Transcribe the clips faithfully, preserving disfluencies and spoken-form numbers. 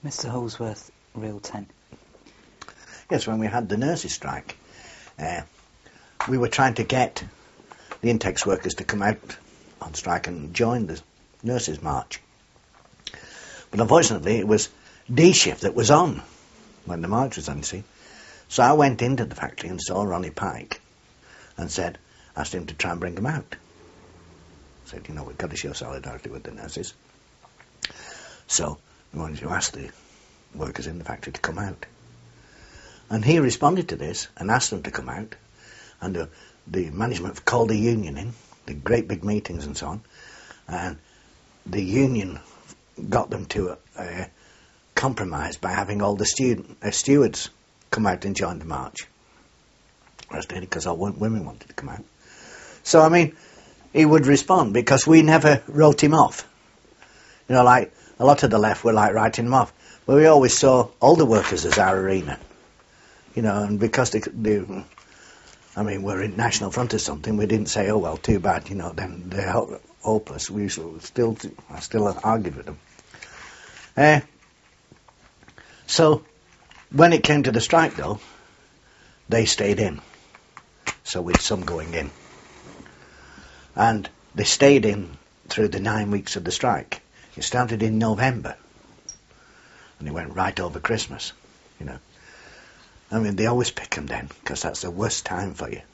Mister Holsworth, Real ten. Yes, when we had the nurses' strike, uh, we were trying to get the Intex workers to come out on strike and join the nurses' march. But unfortunately, it was D shift that was on when the march was on, you see. So I went into the factory and saw Ronnie Pike and said, asked him to try and bring them out. Said, you know, we've got to show solidarity with the nurses. So we wanted to ask the workers in the factory to come out. And he responded to this and asked them to come out. And the, the management called the union in, the great big meetings and so on. And the union got them to uh, compromise by having all the student, uh, stewards come out and join the march. As did because all women wanted to come out. So, I mean, he would respond because we never wrote him off. You know, like a lot of the left were like writing him off. But we always saw all the workers as our arena. You know, and because they, they I mean, we're in National Front or something, we didn't say, oh, well, too bad, you know, then they're ho- hopeless. We still, I still argued with them. Uh, so, when it came to the strike, though, they stayed in. So with some going in. And they stayed in through the nine weeks of the strike. It started in November. And it went right over Christmas, you know. I mean, they always pick them then, because that's the worst time for you.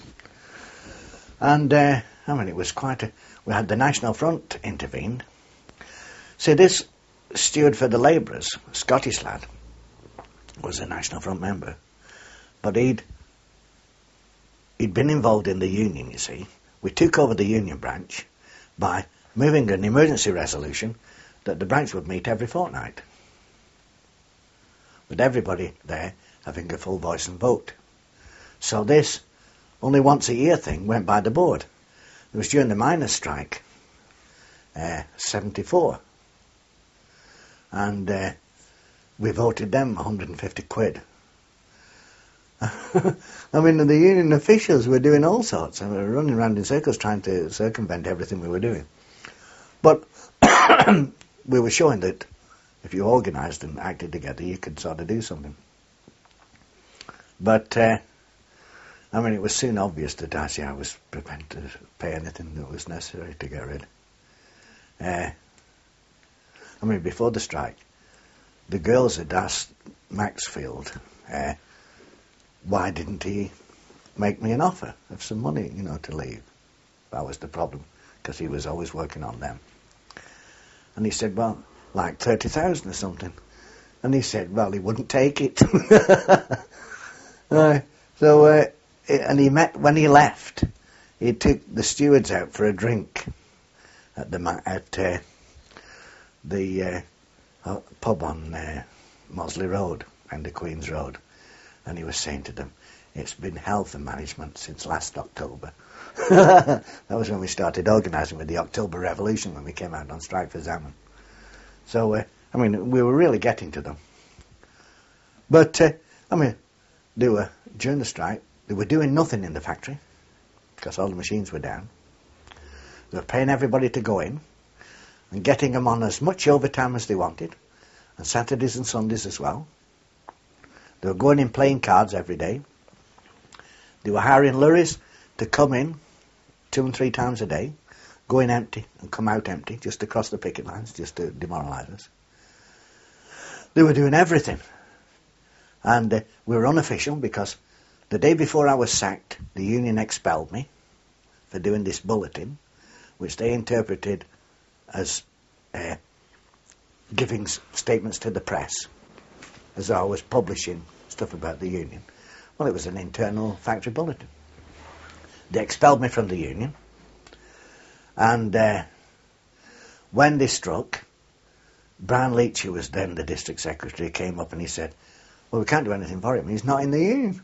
And, uh, I mean, it was quite a... We had the National Front intervened. See, this steward for the labourers, a Scottish lad, was a National Front member. But he'd... He'd been involved in the union, you see. We took over the union branch by moving an emergency resolution that the branch would meet every fortnight. With everybody there having a full voice and vote. So this only once a year thing went by the board. It was during the miners' strike, uh, seventy-four. And uh, we voted them one hundred fifty quid. I mean, the union officials were doing all sorts, and we were running around in circles trying to circumvent everything we were doing. But we were showing that if you organised and acted together, you could sort of do something. But, uh, I mean, it was soon obvious that I C I was prepared to pay anything that was necessary to get rid. Uh, I mean, before the strike, the girls had asked Maxfield, uh, why didn't he make me an offer of some money, you know, to leave? That was the problem, because he was always working on them. And he said, well, like thirty thousand or something. And he said, well, he wouldn't take it. uh, so, uh, and he met, when he left, he took the stewards out for a drink at the at uh, the uh, uh, pub on uh, Mosley Road and the Queen's Road. And he was saying to them, it's been hell for management since last October. That was when we started organising with the October Revolution, when we came out on strike for Zaman. So, uh, I mean, we were really getting to them. But, uh, I mean, they were, during the strike, they were doing nothing in the factory, because all the machines were down. They were paying everybody to go in, and getting them on as much overtime as they wanted, and Saturdays and Sundays as well. They were going in playing cards every day. They were hiring lorries to come in two and three times a day, go in empty and come out empty, just to cross the picket lines, just to demoralise us. They were doing everything. And uh, we were unofficial because the day before I was sacked, the union expelled me for doing this bulletin, which they interpreted as uh, giving s- statements to the press, as though I was publishing stuff about the union. Well, it was an internal factory bulletin. They expelled me from the union, and uh, when they struck, Brian Leach, who was then the district secretary, came up and he said, well, we can't do anything for him, he's not in the union.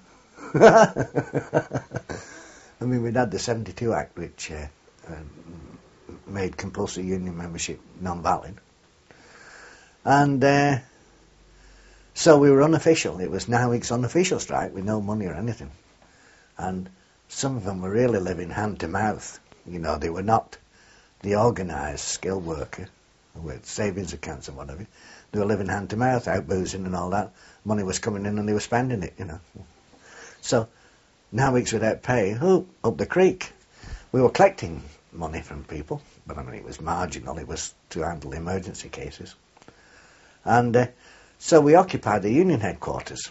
I mean, we'd had the seventy-two Act, which uh, uh, made compulsory union membership non-valid. And uh, so we were unofficial. It was nine weeks unofficial strike with no money or anything. And some of them were really living hand to mouth. You know, they were not the organised skilled worker with savings accounts and whatever. They were living hand to mouth, out boozing and all that. Money was coming in and they were spending it, you know. So, now weeks without pay, oh, up the creek. We were collecting money from people, but I mean it was marginal, it was to handle emergency cases. And uh, so we occupied the union headquarters.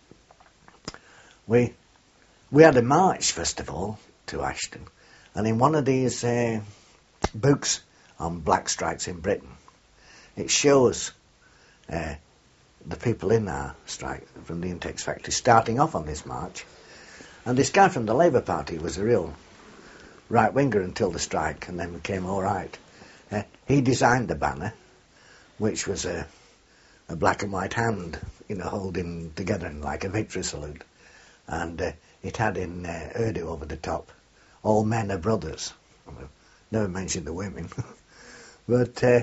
We we had a march, first of all, to Ashton. And in one of these uh, books on black strikes in Britain, it shows uh, the people in our strike from the Intex factory starting off on this march. And this guy from the Labour Party was a real right-winger until the strike, and then became all right. Uh, he designed the banner, which was a, a black and white hand, you know, holding together in like a victory salute. And uh, it had in uh, Urdu over the top, all men are brothers. Well, never mentioned the women. But uh,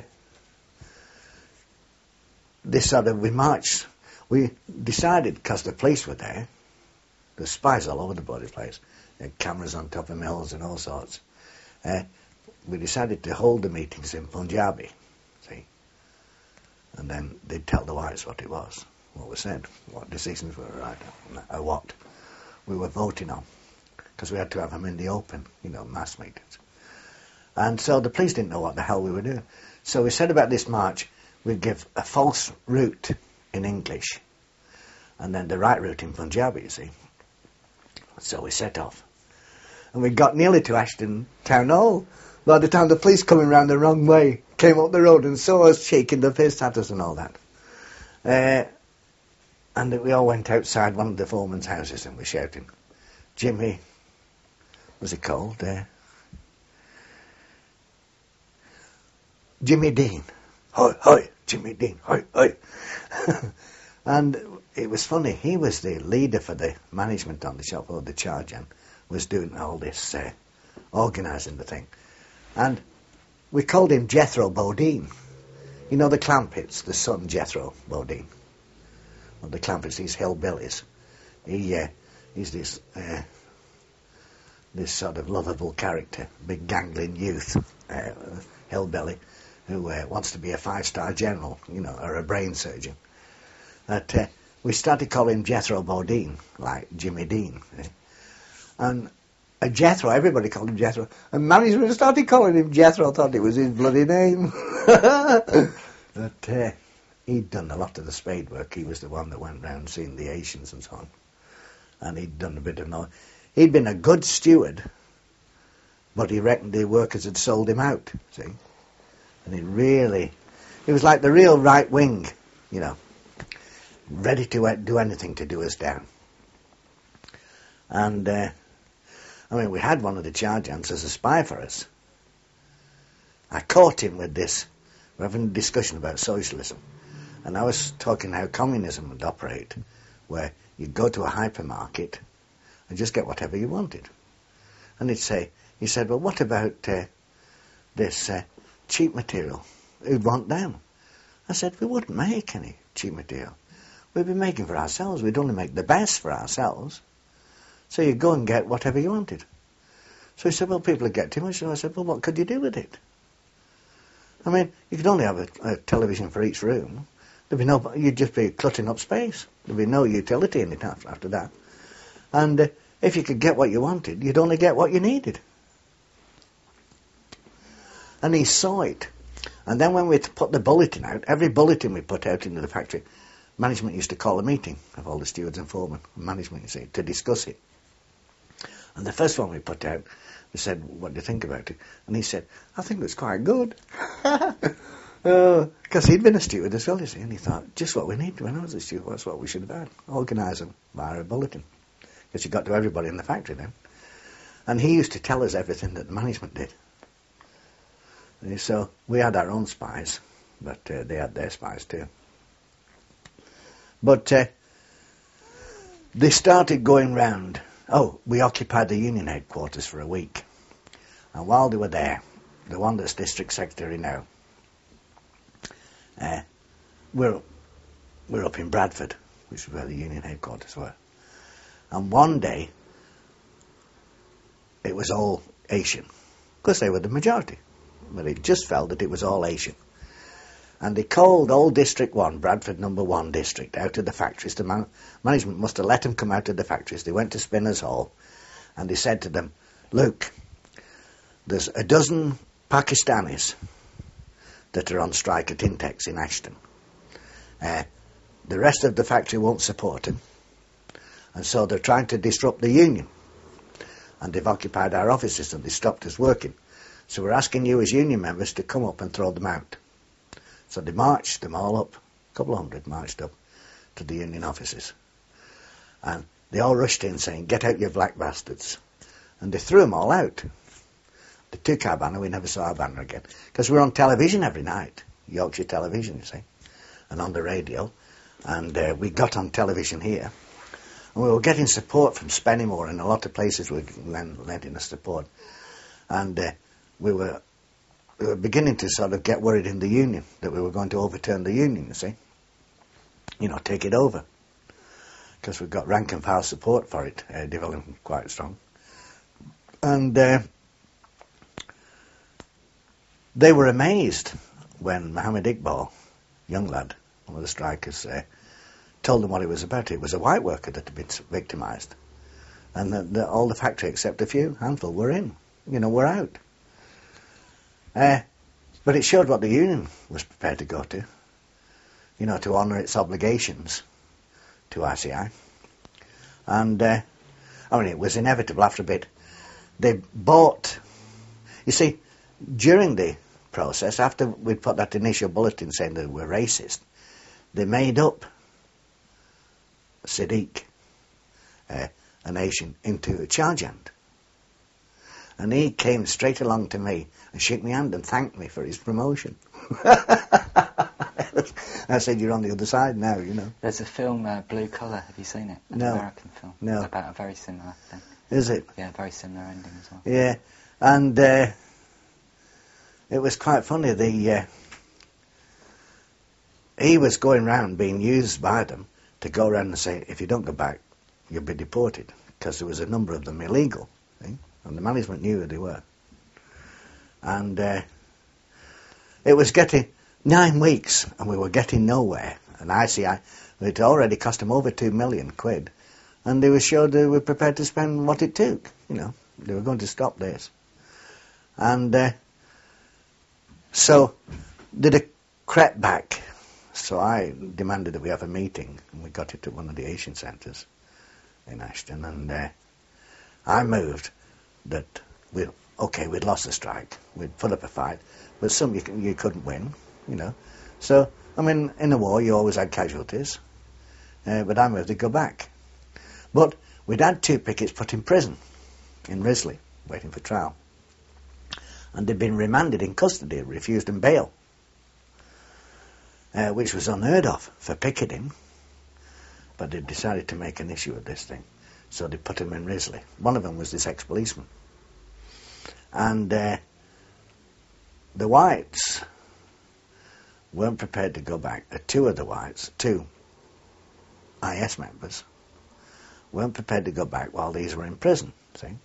this sort of, we marched, we decided, because the police were there, there's spies all over the bloody place, uh, cameras on top of mills and all sorts, uh, we decided to hold the meetings in Punjabi, see, and then they'd tell the whites what it was, what was said, what decisions were right, or what we were voting on, because we had to have them in the open, you know, mass meetings. And so the police didn't know what the hell we were doing. So we said about this march, we'd give a false route in English, and then the right route in Punjabi, you see. So we set off. And we got nearly to Ashton Town Hall. By the time the police coming round the wrong way came up the road and saw us shaking the fist at us and all that. Uh, and we all went outside one of the foreman's houses and were shouting, Jimmy, what's he called? Uh, Jimmy Dean. Hi, hi, Jimmy Dean, hi, hi. And it was funny, he was the leader for the management on the shop, or the charge, and was doing all this, uh, organising the thing. And we called him Jethro Bodine. You know the Clampets, the son Jethro Bodine. Well, the Clampets, these hillbillies. He, uh, he's this, uh, this sort of lovable character, big gangling youth, uh, hillbilly, who uh, wants to be a five-star general, you know, or a brain surgeon. But uh, we started calling him Jethro Bodine, like Jimmy Dean. Eh? And uh, Jethro, everybody called him Jethro. And management started calling him Jethro, thought it was his bloody name. But uh, he'd done a lot of the spade work. He was the one that went round seeing the Asians and so on. And he'd done a bit of noise. He'd been a good steward, but he reckoned the workers had sold him out, see? And he really, he was like the real right wing, you know, ready to do anything to do us down. And, uh, I mean, we had one of the charge ants as a spy for us. I caught him with this. We're having a discussion about socialism. And I was talking how communism would operate, where you'd go to a hypermarket and just get whatever you wanted. And he'd say, he said, well, what about uh, this uh, cheap material? Who'd want them? I said, we wouldn't make any cheap material. We'd be making for ourselves. We'd only make the best for ourselves. So you go and get whatever you wanted. So he said, well, people would get too much. So I said, well, what could you do with it? I mean, you could only have a, a television for each room. There'd be no, you'd just be cluttering up space. There'd be no utility in it after, after that. And uh, if you could get what you wanted, you'd only get what you needed. And he saw it. And then when we put the bulletin out, every bulletin we put out into the factory, management used to call a meeting of all the stewards and foremen, management, you see, to discuss it. And the first one we put out, we said, what do you think about it? And he said, I think it's quite good. Because uh, he'd been a steward as well, you see, and he thought, just what we need when I was a steward, that's what we should have done. Organise them via a bulletin. Because you got to everybody in the factory then. And he used to tell us everything that the management did. And so we had our own spies, but uh, they had their spies too. But uh, they started going round. Oh, we occupied the union headquarters for a week. And while they were there, the one that's district secretary now, uh, we're, we're up in Bradford, which is where the union headquarters were. And one day, it was all Asian, because they were the majority. But it just felt that it was all Asian. And they called old District one, Bradford Number one District, out of the factories. The man- management must have let them come out of the factories. They went to Spinners Hall, and they said to them, look, there's a dozen Pakistanis that are on strike at Intex in Ashton. Uh, the rest of the factory won't support them, and so they're trying to disrupt the union. And they've occupied our offices and they stopped us working. So we're asking you as union members to come up and throw them out. So they marched them all up, a couple of hundred marched up to the union offices. And they all rushed in saying, get out, you black bastards. And they threw them all out. They took our banner, we never saw our banner again. Because we were on television every night, Yorkshire Television, you see, and on the radio. And uh, we got on television here. And we were getting support from Spennymoor, and a lot of places were lending us support. And uh, we were we were beginning to sort of get worried in the union that we were going to overturn the union, you see. You know, take it over. Because we've got rank and file support for it, uh, developing quite strong. And uh, they were amazed when Mohammed Iqbal, young lad, one of the strikers, uh, told them what it was about. It was a white worker that had been victimised. And the, the, all the factory, except a few, handful, were in. You know, were out. Uh, but it showed what the union was prepared to go to, you know, to honour its obligations to I C I. And, uh, I mean, it was inevitable after a bit. They bought, you see, during the process, after we'd put that initial bulletin saying that we were racist, they made up Sadiq, uh, a nation, into a charge hand. And he came straight along to me and shook my hand and thanked me for his promotion. I said, you're on the other side now, you know. There's a film, uh, Blue Collar, have you seen it? An no. American film. No. It's about a very similar thing. Is it? Yeah, very similar ending as well. Yeah, and uh, it was quite funny. The uh, he was going round being used by them to go around and say, if you don't go back, you'll be deported, because there was a number of them illegal, see? And the management knew who they were. And uh, it was getting nine weeks, and we were getting nowhere. And I C I, it already cost them over two million quid, and they were sure they were prepared to spend what it took. You know, they were going to stop this. And uh, so they crept back. So I demanded that we have a meeting, and we got it at one of the Asian centres in Ashton, and uh, I moved that we okay, we'd lost the strike, we'd put up a fight, but some you, you couldn't win, you know. So, I mean, in a war you always had casualties, uh, but I moved to go back. But we'd had two pickets put in prison in Risley, waiting for trial, and they'd been remanded in custody, refused them bail, uh, which was unheard of for picketing, but they decided to make an issue of this thing. So they put him in Risley. One of them was this ex-policeman. And uh, the whites weren't prepared to go back. Uh, two of the whites, two I S members, weren't prepared to go back while these were in prison, see?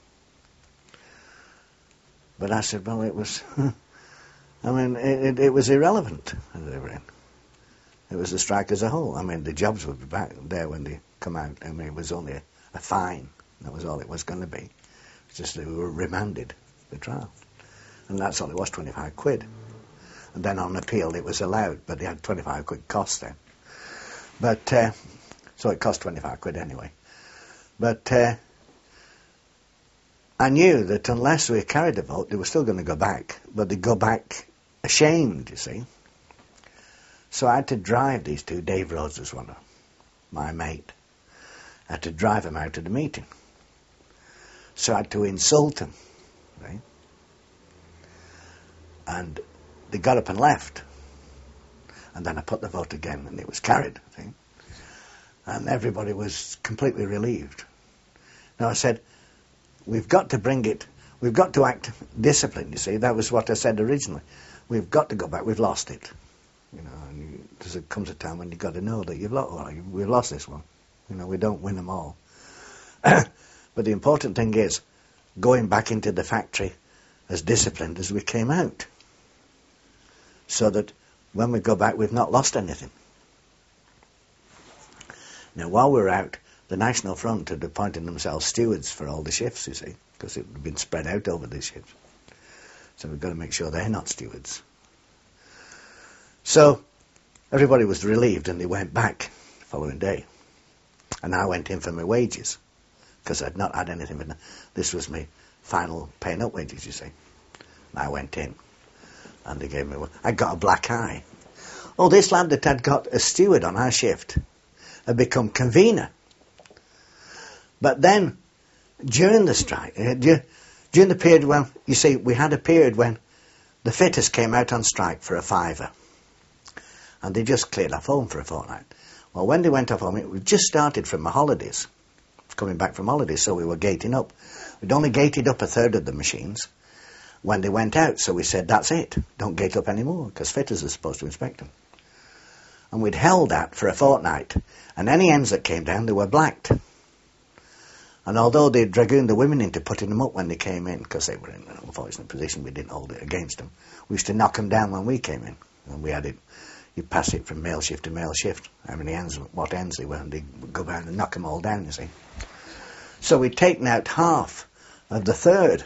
But I said, well, it was, I mean, it, it, it was irrelevant that they were in. It was the strike as a whole. I mean, the jobs would be back there when they come out. I mean, it was only a, a fine. That was all it was going to be. It's just they were remanded for trial. And that's all it was, twenty-five quid. And then on appeal it was allowed, but they had twenty-five quid cost then. But, uh, so it cost twenty-five quid anyway. But uh, I knew that unless we carried the vote, they were still going to go back. But they'd go back ashamed, you see. So I had to drive these two. Dave Rhodes was one of them, my mate. I had to drive them out to the meeting. So I had to insult them, right? And they got up and left. And then I put the vote again, and it was carried, I think. And everybody was completely relieved. Now I said, we've got to bring it, we've got to act disciplined, you see. That was what I said originally. We've got to go back, we've lost it. You know, and you, there comes a time when you've got to know that you've lost, well, we've lost this one. You know, we don't win them all. But the important thing is going back into the factory as disciplined as we came out, so that when we go back, we've not lost anything. Now, while we were out, the National Front had appointed themselves stewards for all the shifts, you see, because it had been spread out over the shifts. So we've got to make sure they're not stewards. So everybody was relieved and they went back the following day. And I went in for my wages, because I'd not had anything. But this was my final paying up wages, you see. And I went in and they gave me one. I got a black eye. Oh, this lad that had got a steward on our shift had become convener. But then, during the strike, uh, during the period when, you see, we had a period when the fitters came out on strike for a fiver. And they just cleared off home for a fortnight. Well, when they went off home, it, we just started from the holidays, coming back from holidays, so we were gating up. We'd only gated up a third of the machines when they went out, so we said, that's it, don't gate up anymore, because fitters are supposed to inspect them. And we'd held that for a fortnight, and any ends that came down, they were blacked. And although they dragooned the women into putting them up when they came in, because they were in an unfortunate position, we didn't hold it against them, we used to knock them down when we came in. And we had it, you pass it from male shift to male shift, how many ends, what ends they were, and they'd go around and knock them all down, you see. So we'd taken out half of the third.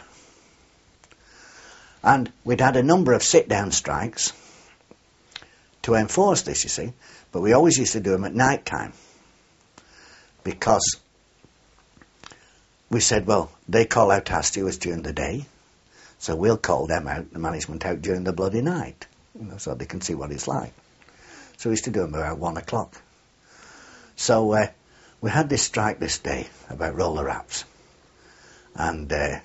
And we'd had a number of sit-down strikes to enforce this, you see, but we always used to do them at night time, because we said, well, they call out our stewards during the day, so we'll call them out, the management out, during the bloody night, you know, so they can see what it's like. So we used to do them about one o'clock. So uh, we had this strike this day about roller wraps, and uh,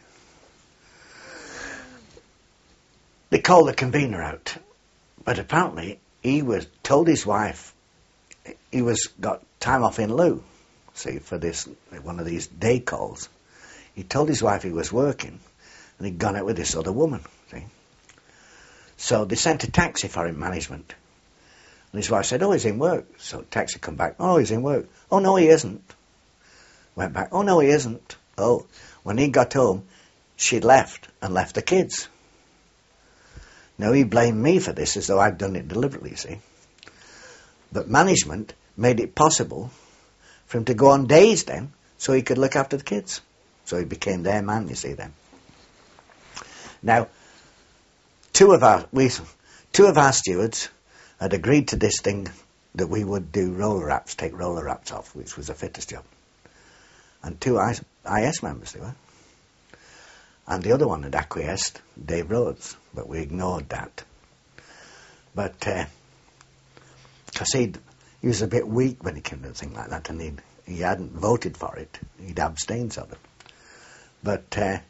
they called the convener out, but apparently he was told his wife he was got time off in lieu, see, for this one of these day calls. He told his wife he was working, and he'd gone out with this other woman, see. So they sent a taxi for him, management. And his wife said, oh, he's in work. So the taxi come back, oh, he's in work. Oh, no, he isn't. Went back, oh, no, he isn't. Oh, when he got home, she'd left and left the kids. Now, he blamed me for this as though I'd done it deliberately, you see. But management made it possible for him to go on days then, so he could look after the kids. So he became their man, you see, then. Now, two of our we, two of our stewards had agreed to this thing that we would do roller wraps, take roller wraps off, which was a fitter's job. And two I S members they were. And the other one had acquiesced, Dave Rhodes, but we ignored that. But, because uh, he was a bit weak when he came to a thing like that, and he'd, he hadn't voted for it. He'd abstained sort of. But uh,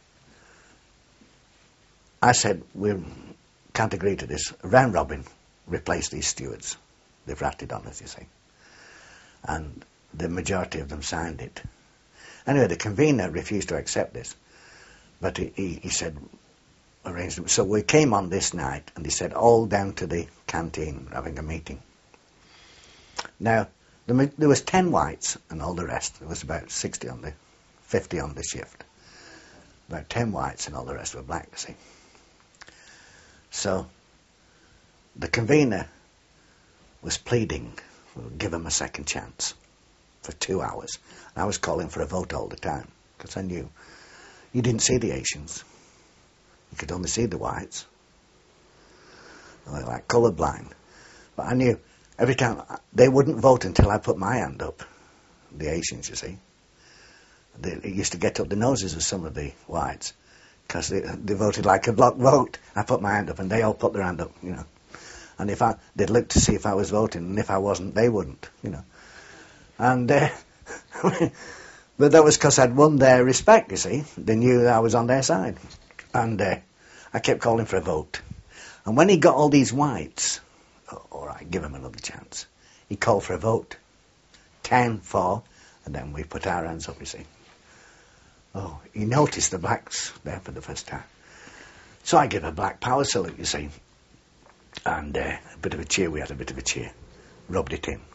I said, we can't agree to this. Round robin, replace these stewards. They've ratted on us, you see. And the majority of them signed it. Anyway, the convener refused to accept this. But he, he, he said, arranged it. So we came on this night, and he said, all down to the canteen, having a meeting. Now, the, there was ten whites and all the rest. There was about sixty on the, fifty on the shift. About ten whites and all the rest were black, you see. So, the convener was pleading, we'll give him a second chance for two hours. And I was calling for a vote all the time, because I knew you didn't see the Asians. You could only see the whites. They were like colour blind. But I knew every time they wouldn't vote until I put my hand up. The Asians, you see. They, they used to get up the noses of some of the whites, because they, they voted like a block vote. I put my hand up, and they all put their hand up, you know. And if I, they'd look to see if I was voting, and if I wasn't, they wouldn't, you know. And, uh, but that was because I'd won their respect, you see. They knew that I was on their side. And uh, I kept calling for a vote. And when he got all these whites, oh, all right, give him another chance, he called for a vote. Ten, four, and then we put our hands up, you see. Oh, he noticed the blacks there for the first time. So I gave a black power salute, you see. And uh, a bit of a cheer, we had a bit of a cheer. Rubbed it in.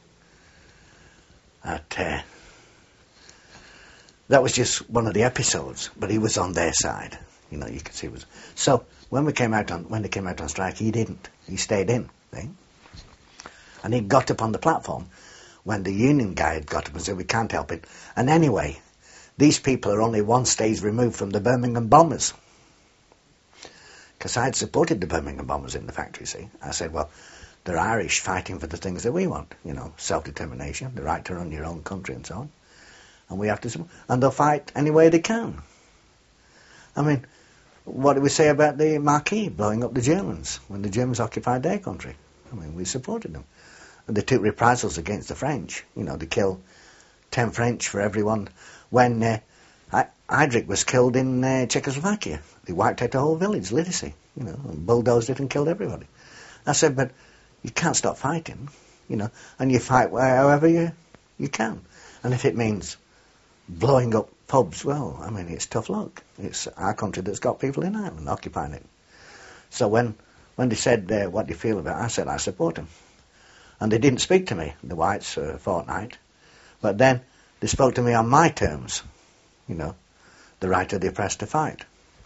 At, uh, that was just one of the episodes, but he was on their side. You know, you could see it was. So when we came out on when they came out on strike, he didn't. He stayed in. See? And he got up on the platform when the union guy had got up and said, we can't help it. And anyway, these people are only one stage removed from the Birmingham bombers. Because I had supported the Birmingham bombers in the factory, see. I said, well, they're Irish fighting for the things that we want, you know, self-determination, the right to run your own country and so on. And we have to support, and they'll fight any way they can. I mean, what do we say about the Marquis blowing up the Germans when the Germans occupied their country? I mean, we supported them. And they took reprisals against the French. You know, they killed ten French for everyone. When uh, Heydrich was killed in uh, Czechoslovakia, they wiped out the whole village, Lidice, you know, and bulldozed it and killed everybody. I said, but you can't stop fighting, you know, and you fight however you, you can. And if it means blowing up pubs, well, I mean, it's tough luck. It's our country that's got people in Ireland occupying it. So when, when they said, uh, what do you feel about it, I said, I support them. And they didn't speak to me, the Whites, for a fortnight. But then they spoke to me on my terms, you know, the right of the oppressed to fight.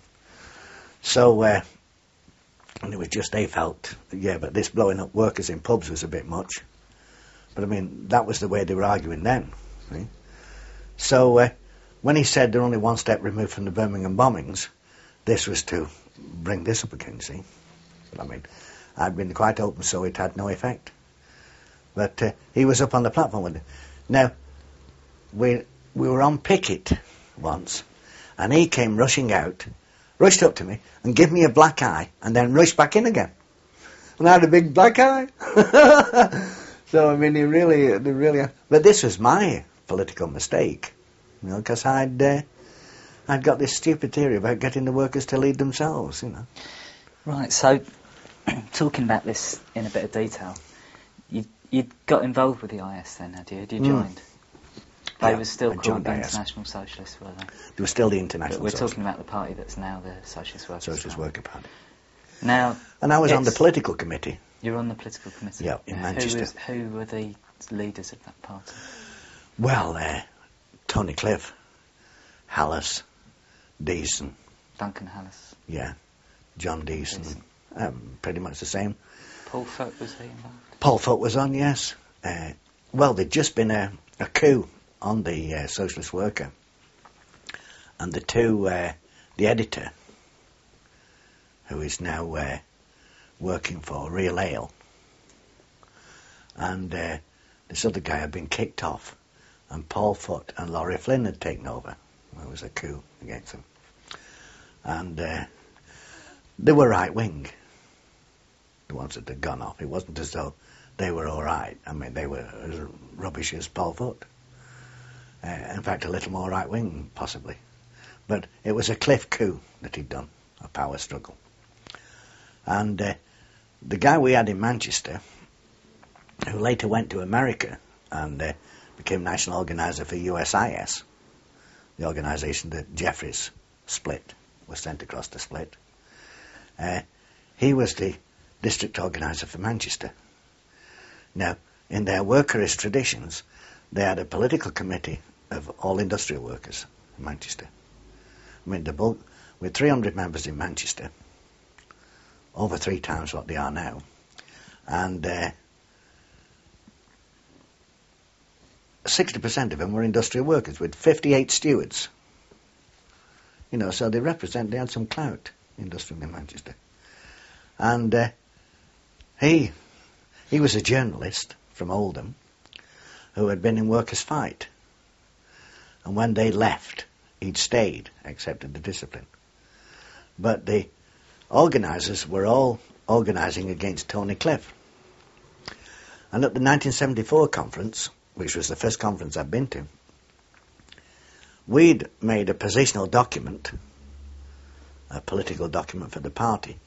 So, uh, and it was just they felt, yeah, but this blowing up workers in pubs was a bit much. But I mean, that was the way they were arguing then. See? So uh, when he said they're only one step removed from the Birmingham bombings, this was to bring this up again, see. But I mean, I'd been quite open, so it had no effect. But uh, he was up on the platform with it. Now, we, we were on picket once, and he came rushing out, rushed up to me, and gave me a black eye, and then rushed back in again. And I had a big black eye. So, I mean, he really, they really... But this was my political mistake, you know, because I'd, uh, I'd got this stupid theory about getting the workers to lead themselves, you know. Right, so, talking about this in a bit of detail, you you got involved with the I S then, had you? Had you joined? Mm. They yeah, were still I called the I S. International Socialists, were they? They were still the International But we're Socialists. talking about the party that's now the Socialist Workers' Socialist Party. Worker Party. Now, and I was on the political committee. You're on the political committee? Yeah, in yeah. Manchester. Who, was, who were the leaders of that party? Well, uh, Tony Cliff, Hallis, Deason. Duncan Hallis. Yeah, John Deason. Um, pretty much the same. Paul Foot, was he involved? Paul Foot was on, yes. Uh, well, there'd just been a, a coup on the uh, Socialist Worker. And the two, uh, the editor, who is now uh, working for Real Ale, and uh, this other guy had been kicked off, and Paul Foot and Laurie Flynn had taken over. There was a coup against them. And uh, they were right-wing, the ones that had gone off. It wasn't as though they were all right. I mean, they were as rubbish as Paul Foot. Uh, in fact, a little more right-wing, possibly. But it was a Cliff coup that he'd done, a power struggle. And uh, the guy we had in Manchester, who later went to America and uh, became national organizer for U S I S, the organisation that Jeffries split, was sent across to split, uh, he was the district organizer for Manchester. Now, in their workerist traditions, they had a political committee of all industrial workers in Manchester. I mean, the bulk, with three hundred members in Manchester, over three times what they are now, and uh, sixty percent of them were industrial workers, with fifty-eight stewards. You know, so they represent, they had some clout, industrial in Manchester. And uh, he, he was a journalist from Oldham who had been in Workers' Fight. And when they left, he'd stayed, accepted the discipline. But the organisers were all organising against Tony Cliff. And at the nineteen seventy-four conference, which was the first conference I'd been to, we'd made a positional document, a political document for the party,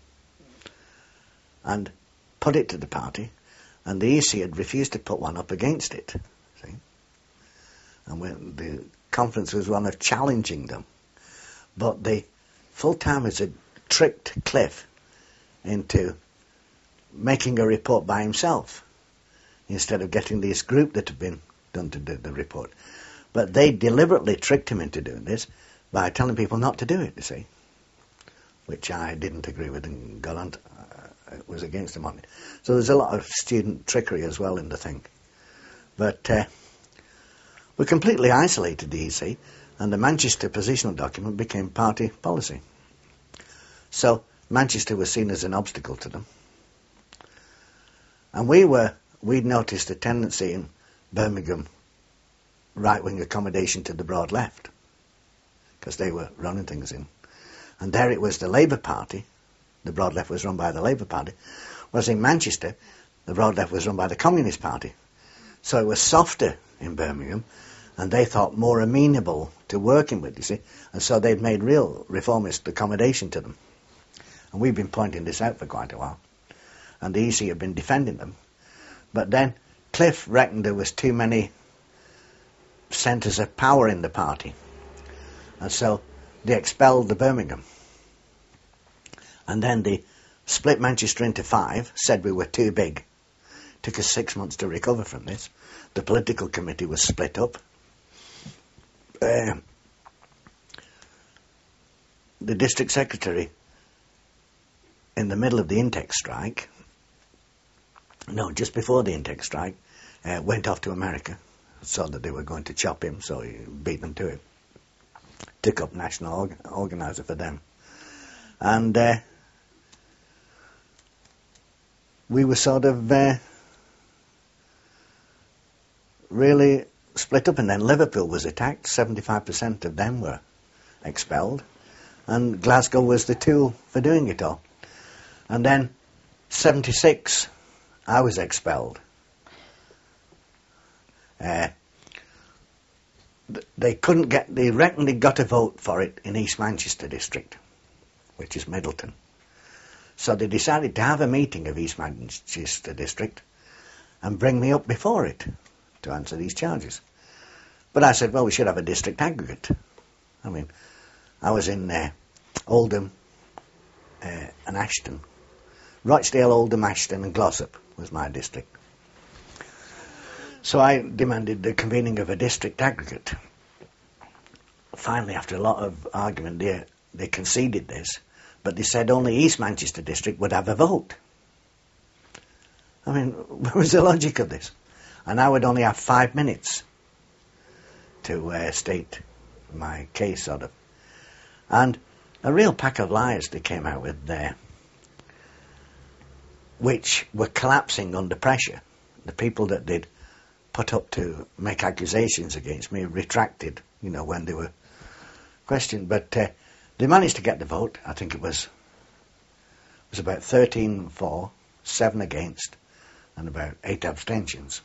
and put it to the party, and the E C had refused to put one up against it. See? And when the conference was one of challenging them. But the full-timers had tricked Cliff into making a report by himself instead of getting this group that had been done to do the report. But they deliberately tricked him into doing this by telling people not to do it, you see, which I didn't agree with and got on to, uh, was against them on it. So there's a lot of student trickery as well in the thing. But uh, we completely isolated the E C, and the Manchester positional document became party policy. So Manchester was seen as an obstacle to them. And we were, we'd noticed a tendency in Birmingham right-wing accommodation to the broad left, because they were running things in. And there it was the Labour Party, the broad left was run by the Labour Party, whereas in Manchester, the broad left was run by the Communist Party. So it was softer in Birmingham, and they thought more amenable to working with, you see, and so they'd made real reformist accommodation to them. And we've been pointing this out for quite a while, and the E C have been defending them. But then Cliff reckoned there was too many centres of power in the party, and so they expelled the Birmingham. And then they split Manchester into five, said we were too big. Took us six months to recover from this. The political committee was split up. Uh, the district secretary, in the middle of the Intex strike, no, just before the Intex strike, uh, went off to America, saw that they were going to chop him, so he beat them to it. Took up national org- organiser for them. And uh, we were sort of uh, really split up, and then Liverpool was attacked. seventy-five percent of them were expelled, and Glasgow was the tool for doing it all. And then seventy-six, I was expelled. Uh, they couldn't get, they reckoned they got a vote for it in East Manchester district, which is Middleton. So they decided to have a meeting of East Manchester district and bring me up before it to answer these charges. But I said, well, we should have a district aggregate. I mean, I was in uh, Oldham uh, and Ashton. Rochdale, Oldham, Ashton and Glossop was my district. So I demanded the convening of a district aggregate. Finally, after a lot of argument, they, they conceded this, but they said only East Manchester district would have a vote. I mean, what was the logic of this? And I would only have five minutes to uh, state my case, sort of. And a real pack of lies they came out with there, which were collapsing under pressure. The people that they'd put up to make accusations against me retracted, you know, when they were questioned. But uh, they managed to get the vote. I think it was it was about thirteen for, seven against, and about eight abstentions.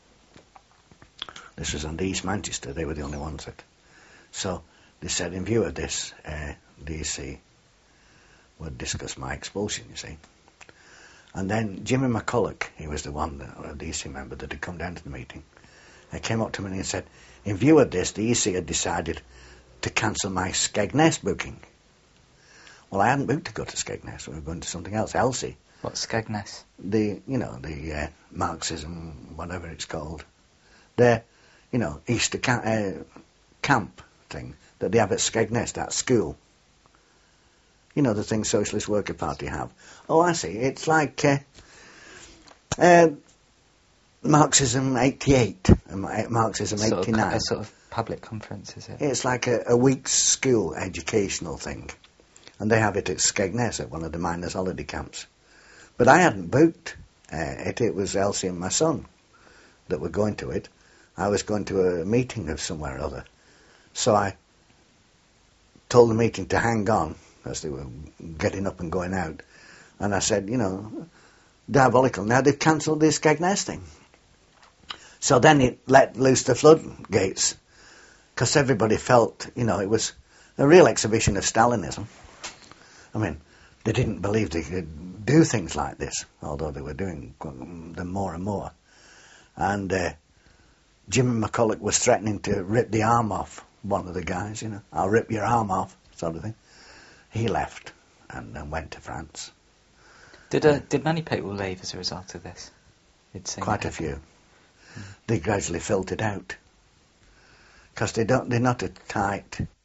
This was under East Manchester. They were the only ones that. So they said, in view of this, uh, the E C would discuss my expulsion, you see. And then Jimmy McCulloch, he was the one, the, the E C member that had come down to the meeting, he came up to me and said, in view of this, the E C had decided to cancel my Skegness booking. Well, I hadn't booked to go to Skegness. We were going to something else, Elsie. What's Skegness? The, you know, the uh, Marxism, whatever it's called. The, you know, Easter ca- uh, camp thing that they have at Skegness, that school. You know, the thing Socialist Worker Party have. Oh, I see. It's like uh, uh, Marxism eighty-eight, and Marxism sort eighty-nine. Of, a sort of public conference, is it? It's like a, a week's school educational thing. And they have it at Skegness, at one of the miners' holiday camps. But I hadn't booked uh, it. It was Elsie and my son that were going to it. I was going to a meeting of somewhere or other. So I told the meeting to hang on as they were getting up and going out. And I said, you know, diabolical. Now they've cancelled this Skegness thing. So then it let loose the floodgates, because everybody felt, you know, it was a real exhibition of Stalinism. I mean, they didn't believe they could do things like this, although they were doing them more and more. And uh, Jimmy McCulloch was threatening to rip the arm off one of the guys, you know, I'll rip your arm off, sort of thing. He left and then went to France. Did uh, did many people leave as a result of this? Quite a few. Mm. They gradually filtered out, because they don't. They're not a tight